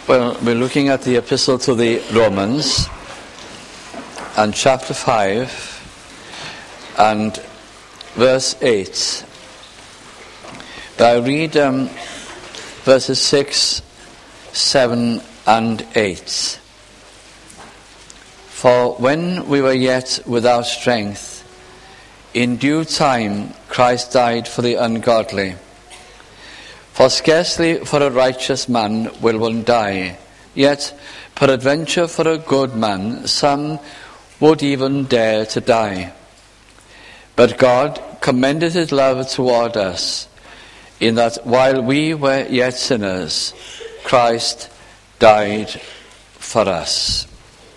Well, we're looking at the epistle to the Romans and chapter 5 and verse 8. But I read verses 6, 7 and 8. For when we were yet without strength, in due time Christ died for the ungodly. For scarcely for a righteous man will one die, yet peradventure for a good man some would even dare to die. But God commended his love toward us, in that while we were yet sinners, Christ died for us.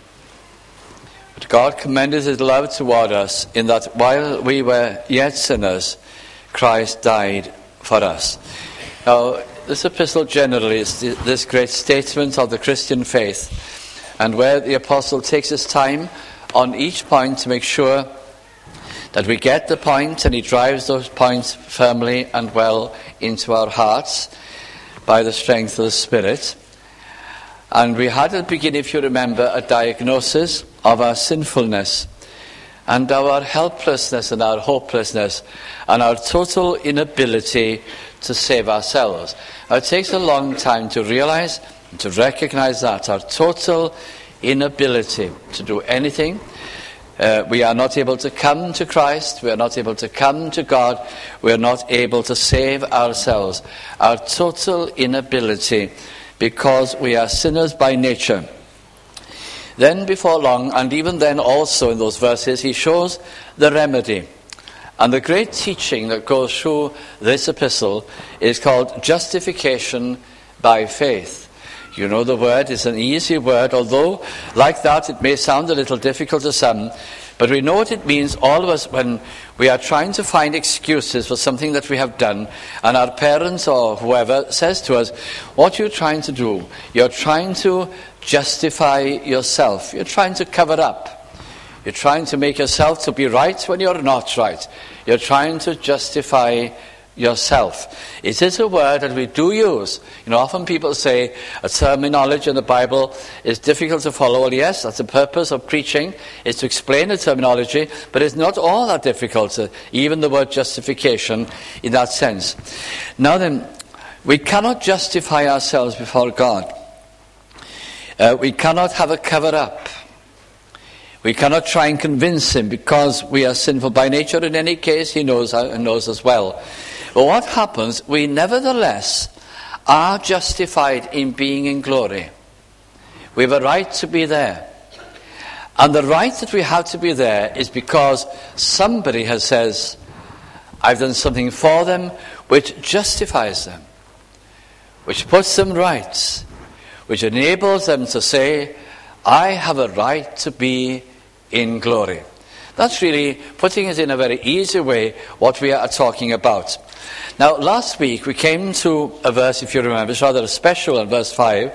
But God commended his love toward us, in that while we were yet sinners, Christ died for us. Now, this epistle generally is this great statement of the Christian faith, and where the apostle takes his time on each point to make sure that we get the point, and he drives those points firmly and well into our hearts by the strength of the Spirit. And we had at the beginning, if you remember, a diagnosis of our sinfulness and our helplessness and our hopelessness and our total inability to save ourselves. Now, it takes a long time to realize and to recognize that, our total inability to do anything. We are not able to come to Christ. We are not able to come to God. We are not able to save ourselves. Our total inability, because we are sinners by nature. Then before long, and even then also in those verses, he shows the remedy. And the great teaching that goes through this epistle is called justification by faith. You know the word is an easy word, although like that it may sound a little difficult to some. But we know what it means, all of us, when we are trying to find excuses for something that we have done, and our parents or whoever says to us, what you're trying to do, you're trying to justify yourself. You're trying to cover up. You're trying to make yourself to be right when you're not right. You're trying to justify yourself. It is a word that we do use. You know, often people say a terminology in the Bible is difficult to follow. Well, yes, that's the purpose of preaching, is to explain the terminology, but it's not all that difficult, even the word justification in that sense. Now then, we cannot justify ourselves before God. We cannot have a cover-up. We cannot try and convince him because we are sinful by nature. In any case, he knows as well. But what happens, we nevertheless are justified in being in glory. We have a right to be there. And the right that we have to be there is because somebody has says, I've done something for them which justifies them, which puts them right, which enables them to say, I have a right to be in glory. That's really, putting it in a very easy way, what we are talking about. Now, last week we came to a verse, if you remember, it's rather a special one, verse 5.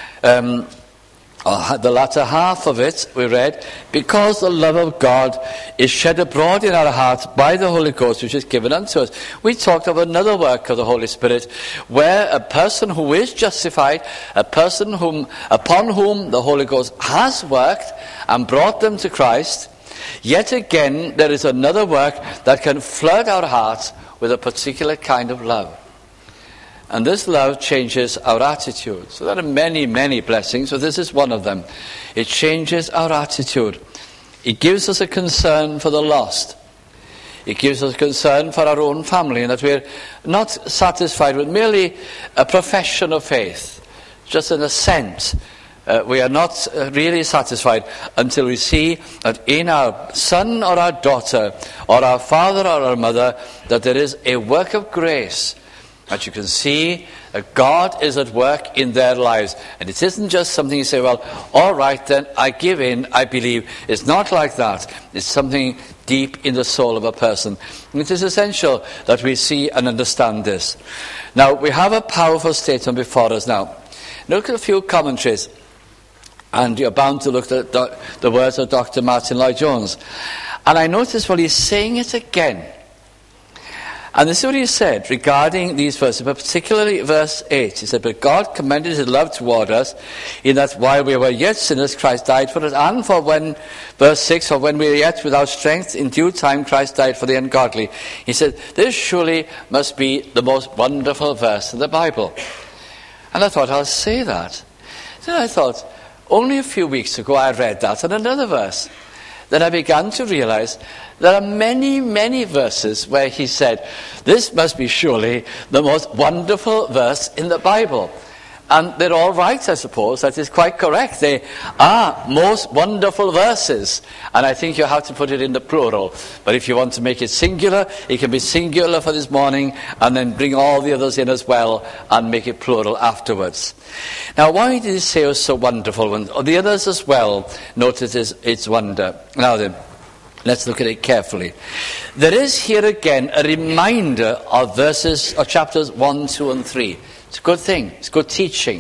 The latter half of it we read, because the love of God is shed abroad in our hearts by the Holy Ghost which is given unto us. We talked of another work of the Holy Spirit, where a person who is justified, a person upon whom the Holy Ghost has worked and brought them to Christ, yet again there is another work that can flood our hearts with a particular kind of love. And this love changes our attitude. So there are many, many blessings, so this is one of them. It changes our attitude. It gives us a concern for the lost. It gives us a concern for our own family, and that we're not satisfied with merely a profession of faith, just an assent. We are not really satisfied until we see that in our son or our daughter, or our father or our mother, that there is a work of grace, that you can see that God is at work in their lives. And it isn't just something you say, well, all right then, I give in, I believe. It's not like that. It's something deep in the soul of a person. And it is essential that we see and understand this. Now, we have a powerful statement before us now. Look at a few commentaries. And you're bound to look at the words of Dr. Martin Lloyd-Jones. And I notice, well, he's saying it again. And this is what he said regarding these verses, but particularly verse 8. He said, but God commended his love toward us, in that while we were yet sinners, Christ died for us. And for when, verse 6, for when we were yet without strength, in due time Christ died for the ungodly. He said, this surely must be the most wonderful verse in the Bible. And I thought, I'll say that. Then I thought, only a few weeks ago I read that in another verse. Then I began to realize there are many, many verses where he said, this must be surely the most wonderful verse in the Bible. And they're all right, I suppose. That is quite correct. They are most wonderful verses. And I think you have to put it in the plural. But if you want to make it singular, it can be singular for this morning and then bring all the others in as well and make it plural afterwards. Now, why did he say it was so wonderful? And the others as well noted its wonder. Now then, let's look at it carefully. There is here again a reminder of verses or chapters 1, 2 and 3. It's a good thing. It's good teaching.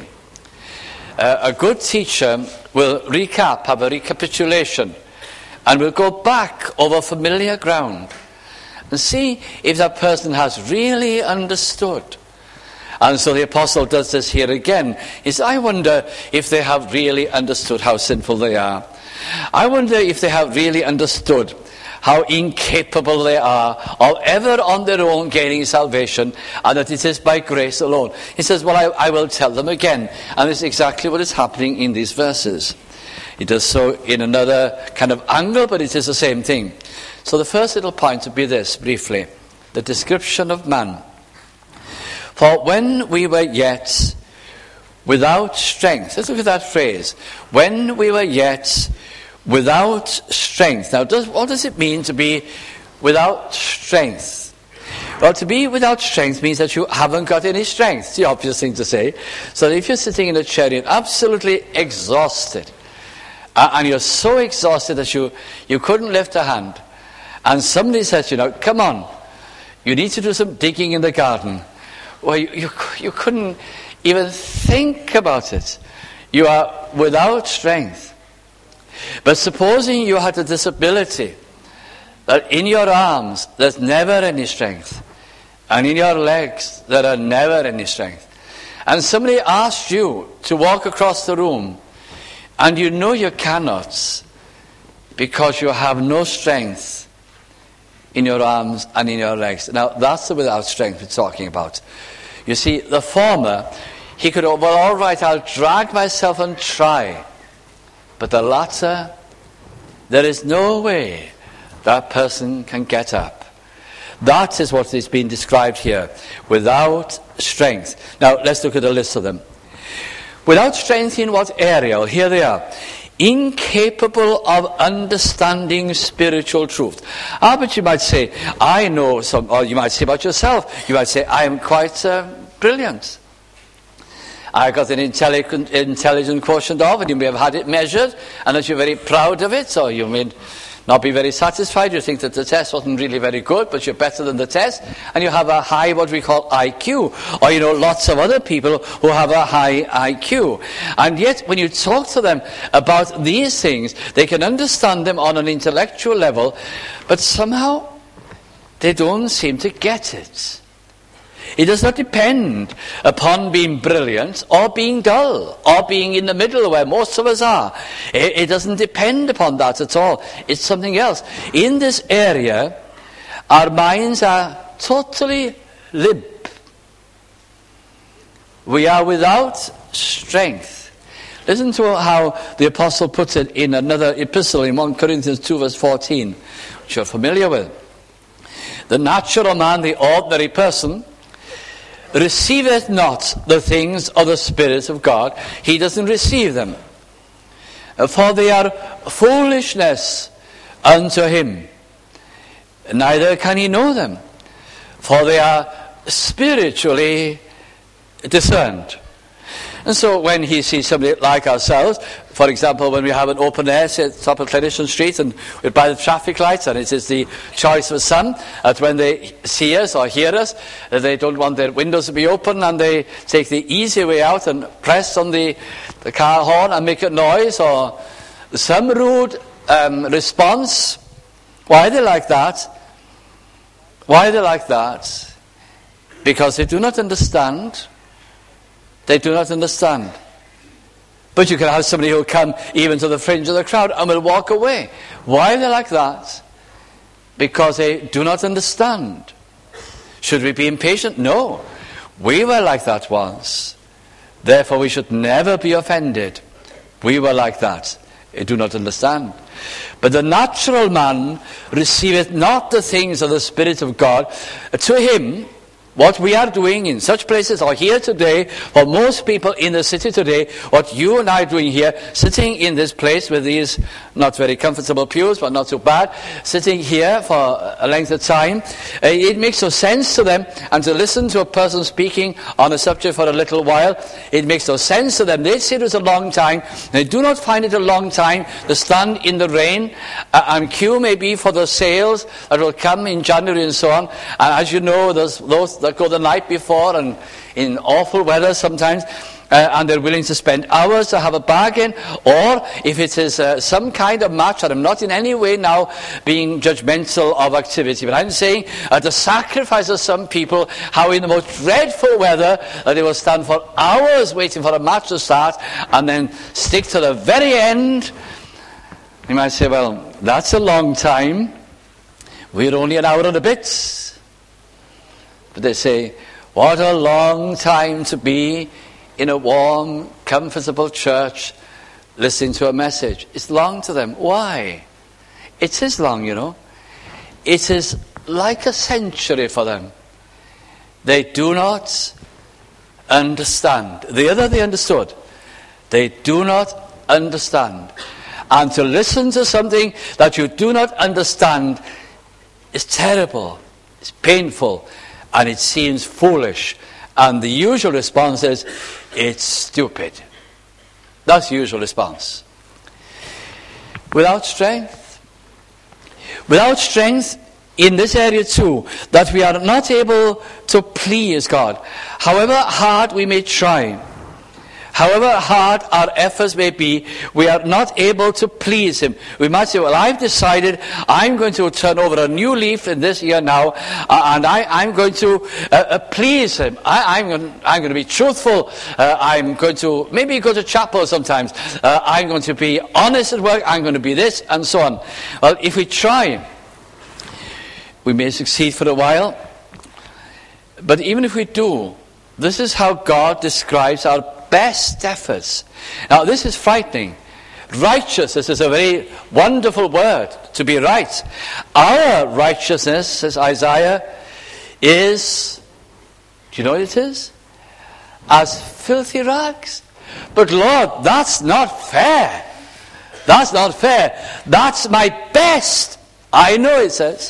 A good teacher will have a recapitulation, and will go back over familiar ground and see if that person has really understood. And so the apostle does this here again. He says, I wonder if they have really understood how sinful they are. I wonder if they have really understood how incapable they are of ever on their own gaining salvation, and that it is by grace alone. He says, well, I will tell them again. And this is exactly what is happening in these verses. He does so in another kind of angle, but it is the same thing. So the first little point would be this, briefly. The description of man. For when we were yet without strength. Let's look at that phrase. When we were yet without strength. Now, what does it mean to be without strength? Well, to be without strength means that you haven't got any strength. It's the obvious thing to say. So if you're sitting in a chair, you're absolutely exhausted. And you're so exhausted that you couldn't lift a hand. And somebody says, come on, you need to do some digging in the garden. Well, you couldn't even think about it. You are without strength. But supposing you had a disability, that in your arms there's never any strength, and in your legs there are never any strength, and somebody asked you to walk across the room, and you know you cannot because you have no strength in your arms and in your legs. Now that's the without strength we're talking about. You see, the former, he could, well, all right, I'll drag myself and try. But the latter, there is no way that person can get up. That is what is being described here, without strength. Now, let's look at a list of them. Without strength in what area? Well, here they are. Incapable of understanding spiritual truth. But you might say, I know some, or you might say about yourself, you might say, I am quite brilliant. I got an intelligent quotient of, and you may have had it measured, and that you're very proud of it, or you may not be very satisfied. You think that the test wasn't really very good, but you're better than the test, and you have a high, what we call IQ, or lots of other people who have a high IQ. And yet, when you talk to them about these things, they can understand them on an intellectual level, but somehow they don't seem to get it. It does not depend upon being brilliant or being dull or being in the middle where most of us are. It doesn't depend upon that at all. It's something else. In this area, our minds are totally limp. We are without strength. Listen to how the apostle puts it in another epistle in 1 Corinthians 2 verse 14, which you're familiar with. The natural man, the ordinary person, receiveth not the things of the Spirit of God. He doesn't receive them. For they are foolishness unto him. Neither can he know them. For they are spiritually discerned. And so when he sees somebody like ourselves, for example, when we have an open air, say at the top of Clenisham Street, and we're by the traffic lights, and it is the choice of some, that when they see us or hear us, they don't want their windows to be open, and they take the easy way out and press on the car horn and make a noise, or some rude response. Why are they like that? Why are they like that? because they do not understand. They do not understand. But you can have somebody who will come even to the fringe of the crowd and will walk away. Why are they like that? Because they do not understand. Should we be impatient? No. We were like that once. Therefore we should never be offended. We were like that. They do not understand. But the natural man receiveth not the things of the Spirit of God. To him, what we are doing in such places or here today, for most people in the city today, what you and I are doing here, sitting in this place with these not very comfortable pews, but not so bad, sitting here for a length of time, it makes no sense to them. And to listen to a person speaking on a subject for a little while, it makes no sense to them. They say it was a long time. They do not find it a long time to stand in the rain and queue maybe for the sales that will come in January and so on. And as you know, there's those that go the night before and in awful weather sometimes, and they're willing to spend hours to have a bargain. Or if it is some kind of match, and I'm not in any way now being judgmental of activity, but I'm saying the sacrifice of some people, how in the most dreadful weather that they will stand for hours waiting for a match to start and then stick to the very end. You might say, well, that's a long time. We're only an hour and a bit. But they say, what a long time to be in a warm, comfortable church listening to a message. It's long to them. Why? It is long, you know. It is like a century for them. They do not understand. The other they understood. They do not understand. And to listen to something that you do not understand is terrible. It's painful. And it seems foolish. And the usual response is, it's stupid. That's the usual response. Without strength in this area too, that we are not able to please God. However hard we may try, however hard our efforts may be, we are not able to please Him. We might say, well, I've decided I'm going to turn over a new leaf in this year now, and I'm going to please Him. I'm going to be truthful. I'm going to maybe go to chapel sometimes. I'm going to be honest at work. I'm going to be this, and so on. Well, if we try, we may succeed for a while. But even if we do, this is how God describes our best efforts. Now this is frightening. Righteousness is a very wonderful word, to be right. Our righteousness, says Isaiah, is, do you know what it is? As filthy rags. But Lord, that's not fair. That's not fair. That's my best. I know, it says.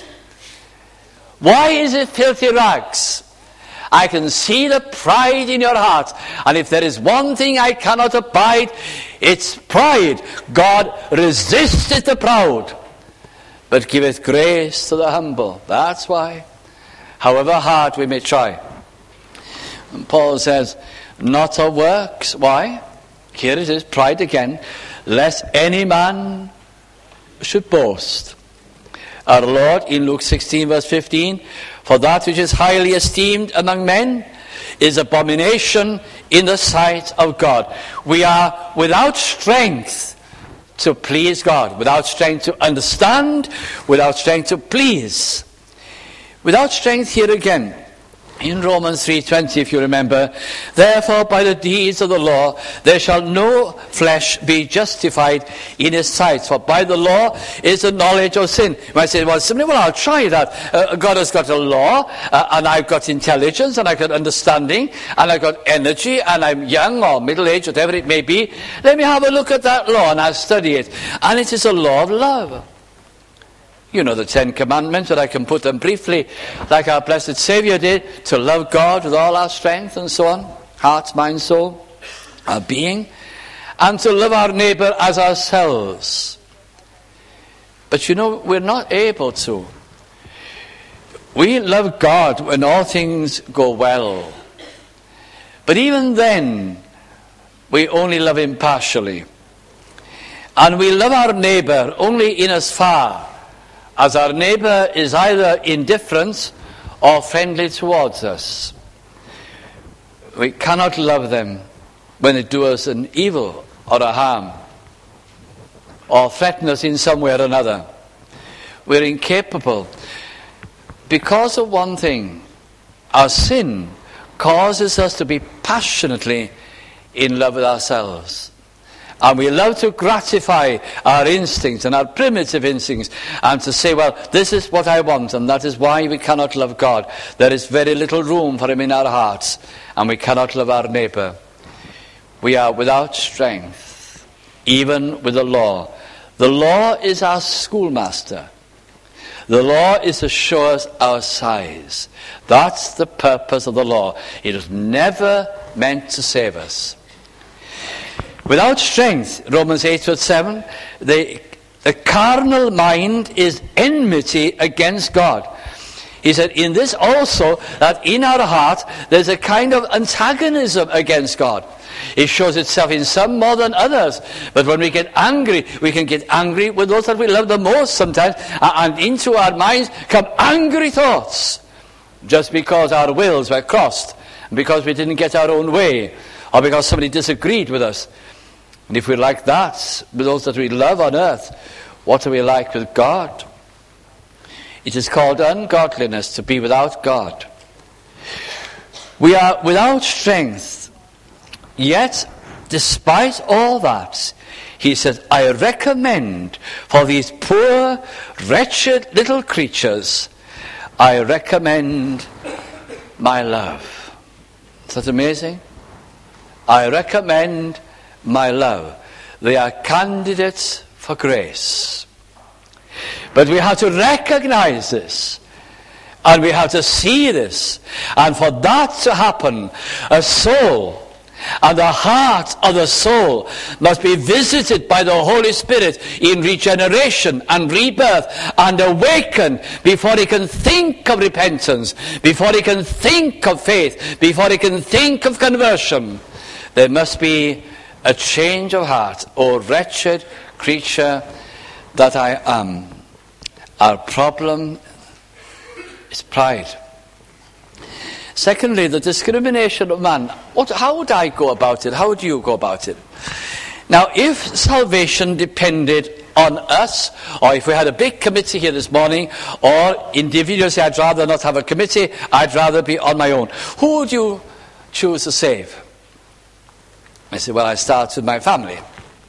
Why is it filthy rags? I can see the pride in your heart. And if there is one thing I cannot abide, it's pride. God resisteth the proud, but giveth grace to the humble. That's why. However hard we may try. And Paul says, not of works. Why? Here it is, pride again. Lest any man should boast. Our Lord in Luke 16 verse 15, for that which is highly esteemed among men is abomination in the sight of God. We are without strength to please God, without strength to understand, without strength to please. Without strength here again. In Romans 3:20, if you remember, therefore by the deeds of the law there shall no flesh be justified in his sight, for by the law is the knowledge of sin. You might say, well, I'll try that. God has got a law, and I've got intelligence, and I've got understanding, and I've got energy, and I'm young or middle-aged, whatever it may be. Let me have a look at that law, and I'll study it. And it is a law of love. You know the 10 Commandments, but I can put them briefly, like our blessed Saviour did, to love God with all our strength and so on, heart, mind, soul, our being, and to love our neighbour as ourselves. But you know, we're not able to. We love God when all things go well. But even then, we only love Him partially. And we love our neighbour only in as far as our neighbour is either indifferent or friendly towards us. We cannot love them when they do us an evil or a harm, or threaten us in some way or another. We're incapable. Because of one thing, our sin causes us to be passionately in love with ourselves. And we love to gratify our instincts and our primitive instincts, and to say, well, this is what I want, and that is why we cannot love God. There is very little room for him in our hearts, and we cannot love our neighbour. We are without strength, even with the law. The law is our schoolmaster. The law is to show us our size. That's the purpose of the law. It was never meant to save us. Without strength, Romans 8 verse 7, the carnal mind is enmity against God. He said, in this also, that in our heart, there's a kind of antagonism against God. It shows itself in some more than others. But when we get angry, we can get angry with those that we love the most sometimes. And into our minds come angry thoughts. Just because our wills were crossed. Because we didn't get our own way. Or because somebody disagreed with us. And if we're like that with those that we love on earth, what are we like with God? It is called ungodliness to be without God. We are without strength. Yet, despite all that, he says, I recommend for these poor, wretched little creatures, I recommend my love. Is that amazing? I recommend my love. They are candidates for grace. But we have to recognize this. And we have to see this. And for that to happen, a soul and the heart of the soul must be visited by the Holy Spirit in regeneration and rebirth and awakened before he can think of repentance, before he can think of faith, before he can think of conversion. There must be a change of heart. O wretched creature that I am. Our problem is pride. Secondly, the discrimination of man. How would I go about it? How would you go about it? Now, if salvation depended on us, or if we had a big committee here this morning, or individuals say, I'd rather not have a committee, I'd rather be on my own. Who would you choose to save? I say, well, I start with my family.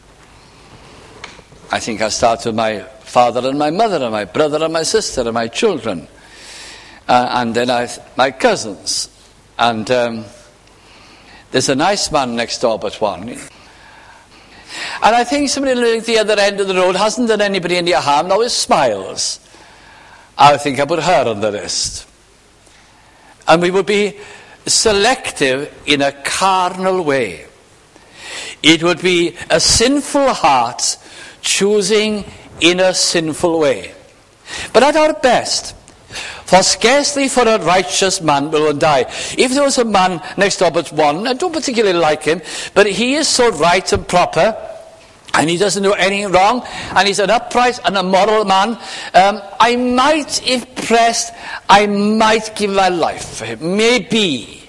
I think I start with my father and my mother and my brother and my sister and my children. And then my cousins. And there's a nice man next door but one. And I think somebody living at the other end of the road hasn't done anybody any harm, always smiles. I think I put her on the list. And we would be selective in a carnal way. It would be a sinful heart choosing in a sinful way. But at our best, for scarcely for a righteous man will one die. If there was a man next door but one, I don't particularly like him, but he is so right and proper, and he doesn't do anything wrong, and he's an upright and a moral man, I might, if pressed, I might give my life for him. Maybe.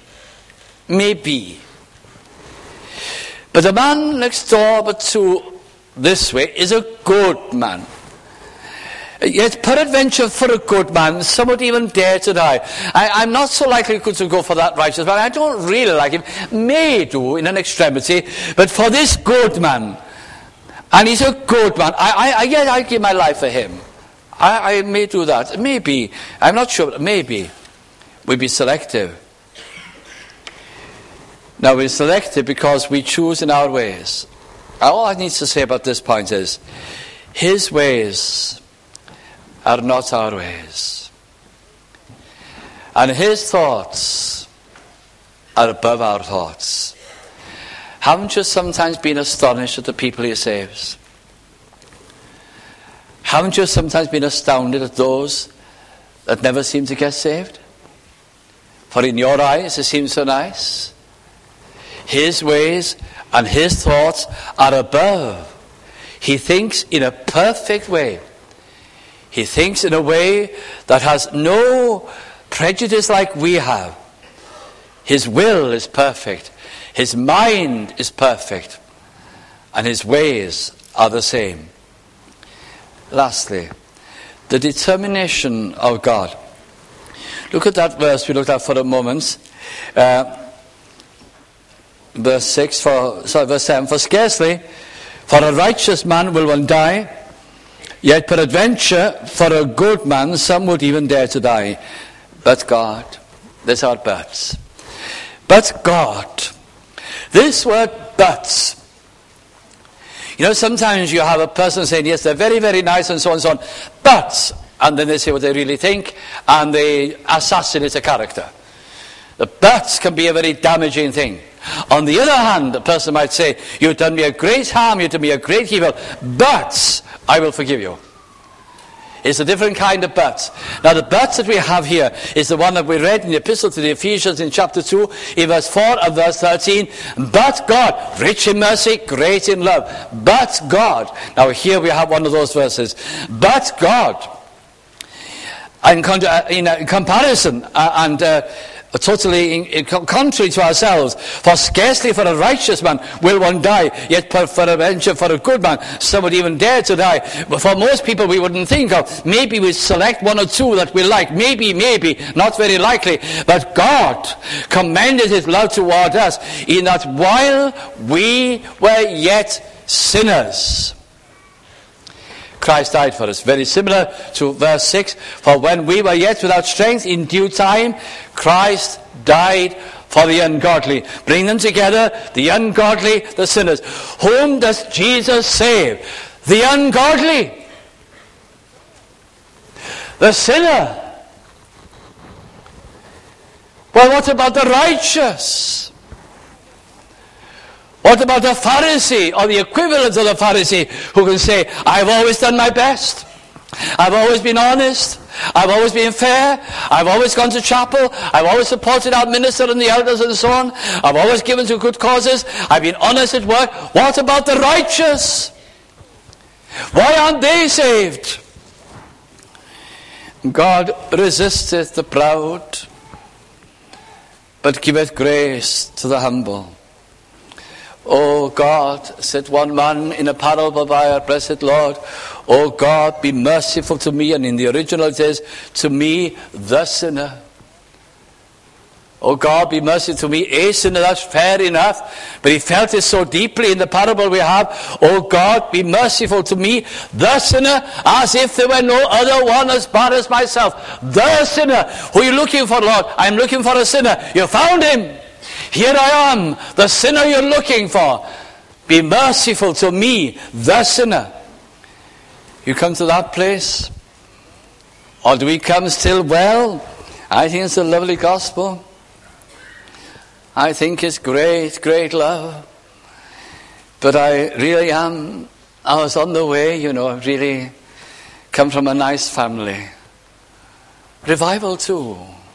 But the man next door but two this way is a good man. Yet peradventure for a good man, some would even dare to die. I'm not so likely to go for that righteous man. I don't really like him. May do in an extremity, but for this good man, and he's a good man, I give my life for him. I may do that. Maybe. I'm not sure, but maybe. We'll be selective. Now we're selective because we choose in our ways. All I need to say about this point is, his ways are not our ways. And his thoughts are above our thoughts. Haven't you sometimes been astonished at the people he saves? Haven't you sometimes been astounded at those that never seem to get saved? For in your eyes it seems so nice. His ways and his thoughts are above. He thinks in a perfect way. He thinks in a way that has no prejudice like we have. His will is perfect. His mind is perfect. And his ways are the same. Lastly, the determination of God. Look at that verse we looked at for a moment. Verse 7. For scarcely for a righteous man will one die, yet peradventure for a good man some would even dare to die. But God. There's our buts. But God. This word but. You know, sometimes you have a person saying, yes, they're very, very nice and so on and so on, but, and then they say what they really think, and they assassinate a character. The but can be a very damaging thing. On the other hand, a person might say, you've done me a great harm, you've done me a great evil, but I will forgive you. It's a different kind of but. Now the but that we have here is the one that we read in the Epistle to the Ephesians in chapter 2, in verse 4 and verse 13. But God, rich in mercy, great in love. But God. Now here we have one of those verses. But God. In comparison totally contrary to ourselves. For scarcely for a righteous man will one die, yet peradventure for a good man some would even dare to die. But for most people we wouldn't think of. Maybe we select one or two that we like. Maybe, not very likely. But God commended his love toward us in that while we were yet sinners, Christ died for us. Very similar to verse 6. For when we were yet without strength, in due time, Christ died for the ungodly. Bring them together, the ungodly, the sinners. Whom does Jesus save? The ungodly. The sinner. Well, what about the righteous? What about the Pharisee, or the equivalent of the Pharisee, who can say, I've always done my best. I've always been honest. I've always been fair. I've always gone to chapel. I've always supported our minister and the elders and so on. I've always given to good causes. I've been honest at work. What about the righteous? Why aren't they saved? God resisteth the proud, but giveth grace to the humble. O God, said one man in a parable by our blessed Lord, O God, be merciful to me. And in the original it says, to me, the sinner. O God, be merciful to me, a sinner. That's fair enough. But he felt it so deeply in the parable we have. O God, be merciful to me, the sinner, as if there were no other one as bad as myself. The sinner. Who are you looking for, Lord? I'm looking for a sinner. You found him. Here I am, the sinner you're looking for. Be merciful to me, the sinner. You come to that place? Or do we come still? Well, I think it's a lovely gospel. I think it's great, great love. But I was on the way, I really come from a nice family. Revival too.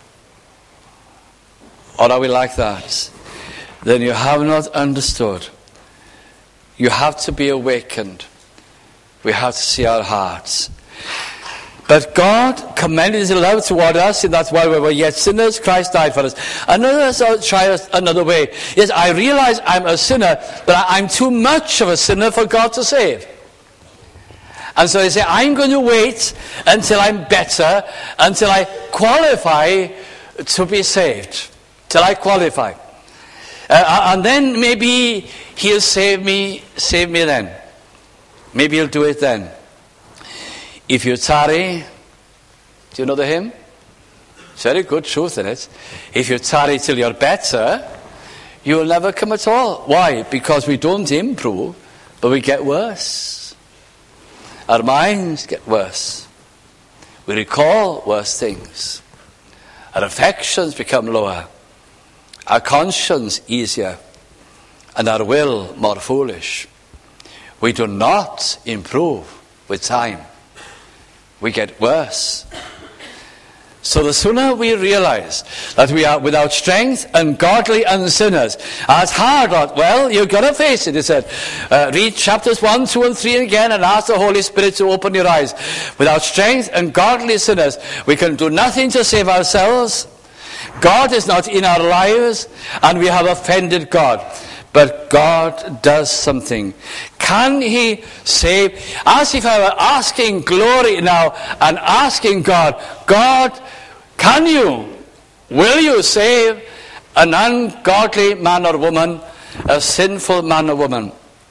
Or are we like that? Then you have not understood. You have to be awakened. We have to see our hearts. But God commended his love toward us in that while we were yet sinners, Christ died for us. Try another way. Yes, I realize I'm a sinner, but I'm too much of a sinner for God to save. And so they say, I'm going to wait until I'm better, until I qualify to be saved. Till I qualify. And then maybe he'll save me then. Maybe he'll do it then. If you tarry, do you know the hymn? It's very good truth in it. If you tarry till you're better, you will never come at all. Why? Because we don't improve, but we get worse. Our minds get worse. We recall worse things. Our affections become lower. Our conscience easier, and our will more foolish. We do not improve with time. We get worse. So the sooner we realize that we are without strength, ungodly, and sinners. It's hard, Lord. Well, you've got to face it, he said. Read chapters 1, 2, and 3 again and ask the Holy Spirit to open your eyes. Without strength, ungodly, sinners. We can do nothing to save ourselves. God is not in our lives and we have offended God. But God does something. Can he save? As if I were asking glory now and asking God, God, can you, will you save an ungodly man or woman, a sinful man or woman?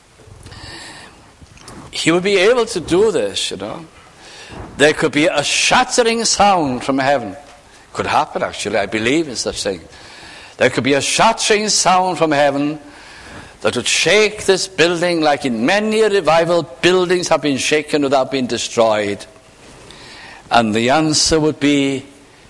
He would be able to do this, you know. There could be a shattering sound from heaven. Could happen, actually. I believe in such things. There could be a shattering sound from heaven that would shake this building like in many a revival buildings have been shaken without being destroyed. And the answer would be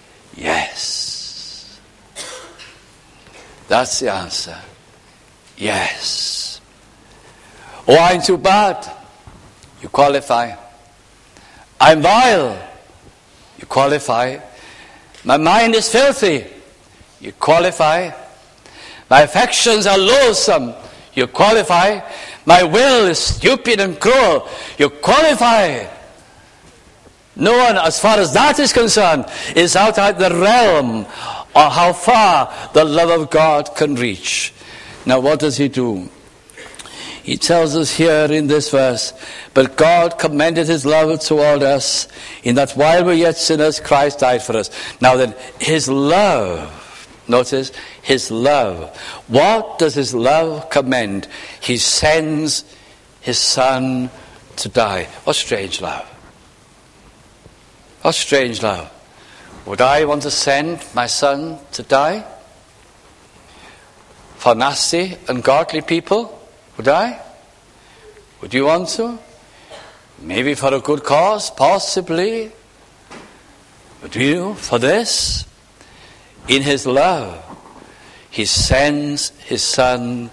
yes. That's the answer. Yes. Oh, I'm too bad. You qualify. I'm vile. You qualify. My mind is filthy. You qualify. My affections are loathsome. You qualify. My will is stupid and cruel. You qualify. No one, as far as that is concerned, is outside the realm or how far the love of God can reach. Now what does he do? He tells us here in this verse, but God commended his love toward us in that while we were yet sinners, Christ died for us. Now then, his love, notice, his love. What does his love commend? He sends his son to die. What strange love. What strange love. Would I want to send my son to die? For nasty, ungodly people? Would I? Would you want to? Maybe for a good cause, possibly. Would you? For this? In his love, he sends his son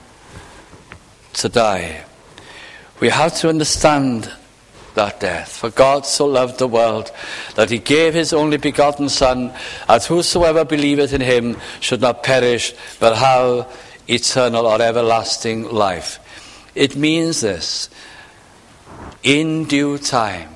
to die. We have to understand that death. For God so loved the world that he gave his only begotten Son, that whosoever believeth in him should not perish, but have eternal or everlasting life. It means this: in due time,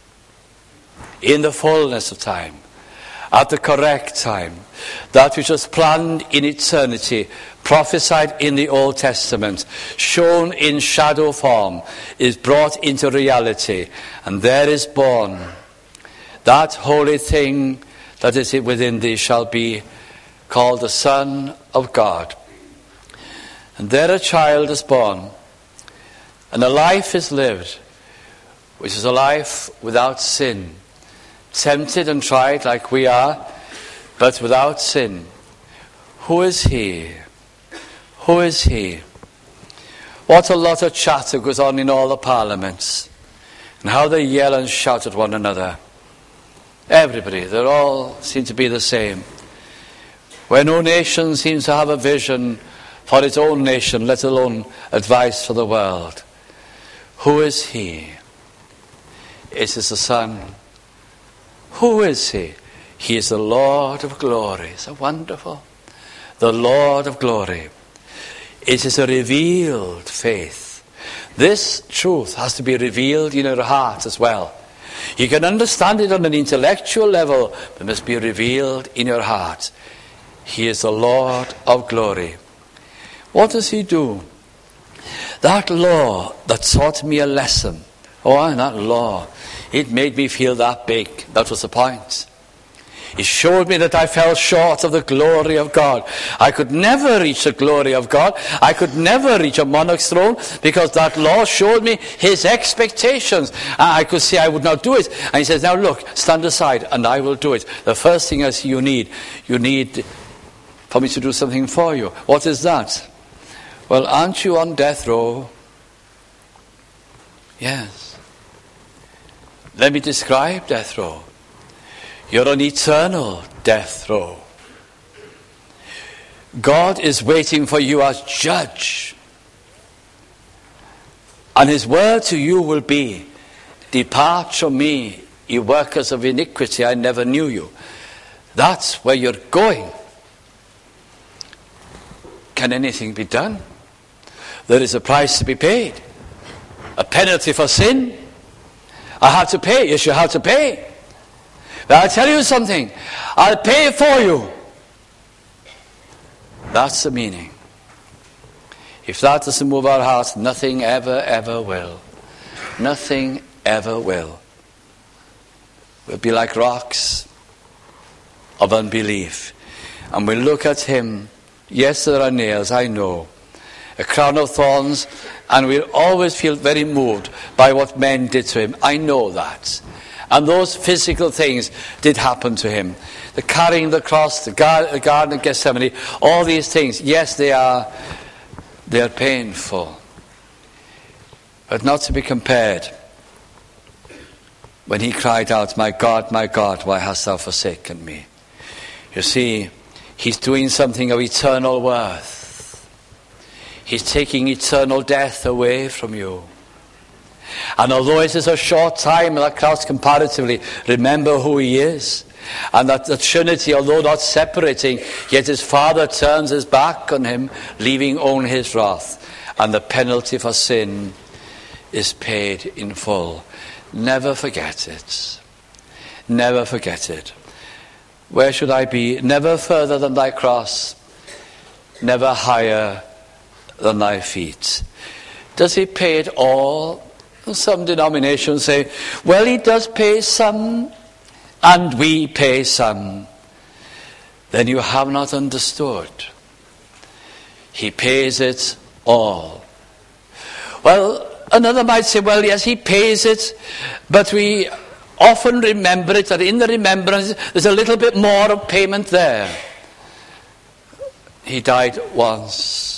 in the fullness of time, at the correct time, that which was planned in eternity, prophesied in the Old Testament, shown in shadow form, is brought into reality, and there is born that holy thing that is within thee, shall be called the Son of God. And there a child is born, and a life is lived, which is a life without sin, tempted and tried like we are, but without sin. Who is he? Who is he? What a lot of chatter goes on in all the parliaments, and how they yell and shout at one another. Everybody, they all seem to be the same. Where no nation seems to have a vision for its own nation, let alone advice for the world. Who is he? It is the Son. Who is he? He is the Lord of glory. So wonderful. The Lord of glory. It is a revealed faith. This truth has to be revealed in your heart as well. You can understand it on an intellectual level, but it must be revealed in your heart. He is the Lord of glory. What does he do? That law that taught me a lesson. Oh, that law. It made me feel that big. That was the point. It showed me that I fell short of the glory of God. I could never reach the glory of God. I could never reach a monarch's throne, because that law showed me his expectations. I could say I would not do it. And he says, now look, stand aside and I will do it. The first thing is you need for me to do something for you. What is that? Well, aren't you on death row? Yes. Let me describe death row. You're on eternal death row. God is waiting for you as judge. And his word to you will be, depart from me, you workers of iniquity, I never knew you. That's where you're going. Can anything be done? There is a price to be paid. A penalty for sin. I have to pay. Yes, you have to pay. But I'll tell you something. I'll pay for you. That's the meaning. If that doesn't move our hearts, nothing ever will. Nothing ever will. We'll be like rocks of unbelief. And we look at him. Yes, there are nails, I know. A crown of thorns, and we'll always feel very moved by what men did to him. I know that. And those physical things did happen to him. The carrying the cross, the Garden of Gethsemane, all these things, yes, they are painful. But not to be compared when he cried out, my God, why hast thou forsaken me? You see, he's doing something of eternal worth. He's taking eternal death away from you. And although it is a short time in that cross comparatively, remember who he is. And that the Trinity, although not separating, yet his Father turns his back on him, leaving only his wrath. And the penalty for sin is paid in full. Never forget it. Never forget it. Where should I be? Never further than thy cross. Never higher than thy feet. Does he pay it all? Some denominations say, well, he does pay some, and we pay some. Then you have not understood. He pays it all. Well, another might say, well, yes, he pays it, but we often remember it, that in the remembrance there's a little bit more of payment there. He died once.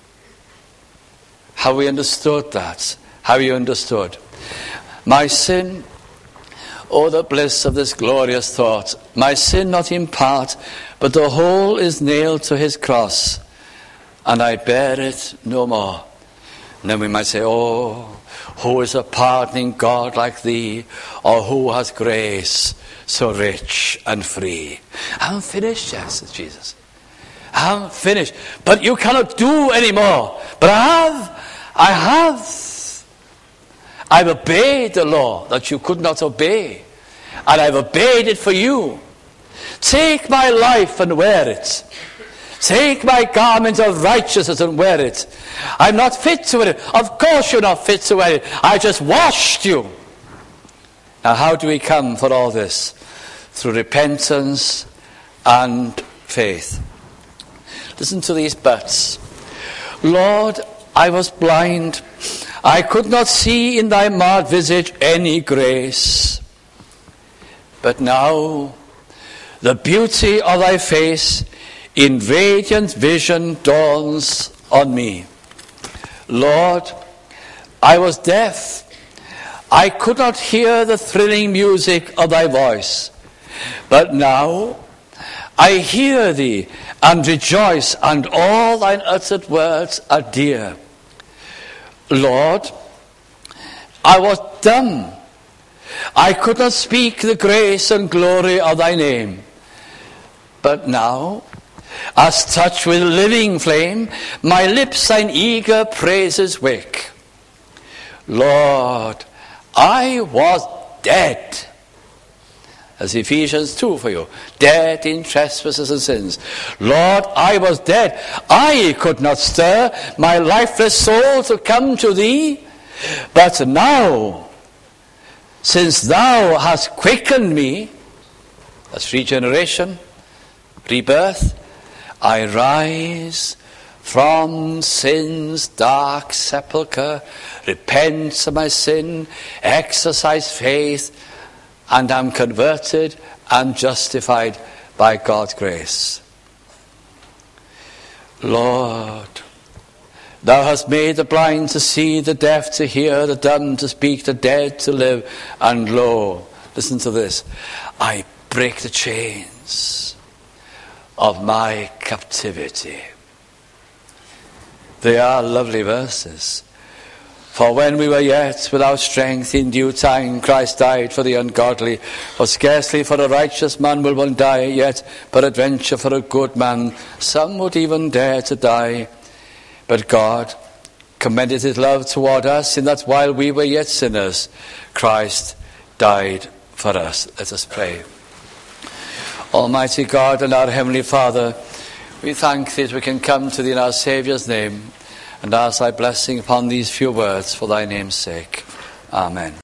Have we understood that? Have you understood? My sin, oh, the bliss of this glorious thought. My sin not in part, but the whole is nailed to his cross, and I bear it no more. And then we might say, oh, who is a pardoning God like thee, or who has grace so rich and free? I'm finished, yes, says Jesus. I'm finished. But you cannot do any more. But I have. I've obeyed the law that you could not obey. And I've obeyed it for you. Take my life and wear it. Take my garment of righteousness and wear it. I'm not fit to wear it. Of course you're not fit to wear it. I just washed you. Now how do we come for all this? Through repentance and faith. Listen to these buts. Lord, I was blind. I could not see in thy marred visage any grace. But now the beauty of thy face in radiant vision dawns on me. Lord, I was deaf. I could not hear the thrilling music of thy voice. But now I hear thee and rejoice, and all thine uttered words are dear. Lord, I was dumb. I could not speak the grace and glory of thy name. But now, as touched with living flame, my lips thine eager praises wake. Lord, I was dead. As Ephesians 2 for you. Dead in trespasses and sins. Lord, I was dead. I could not stir my lifeless soul to come to thee. But now, since thou hast quickened me, that's regeneration, rebirth, I rise from sin's dark sepulchre, repent of my sin, exercise faith, and am converted and justified by God's grace. Lord, thou hast made the blind to see, the deaf to hear, the dumb to speak, the dead to live, and lo, listen to this, I break the chains of my captivity. They are lovely verses. For when we were yet without strength, in due time Christ died for the ungodly. For scarcely for a righteous man will one die, yet peradventure for a good man some would even dare to die. But God commended his love toward us, in that while we were yet sinners, Christ died for us. Let us pray. Almighty God and our Heavenly Father, We thank thee that we can come to thee in our Saviour's name and ask thy blessing upon these few words for thy name's sake. Amen.